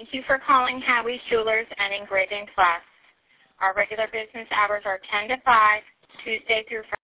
Thank you for calling Howie's Jewelers and Engraving Plus. Our regular business hours are 10 to 5, Tuesday through Friday.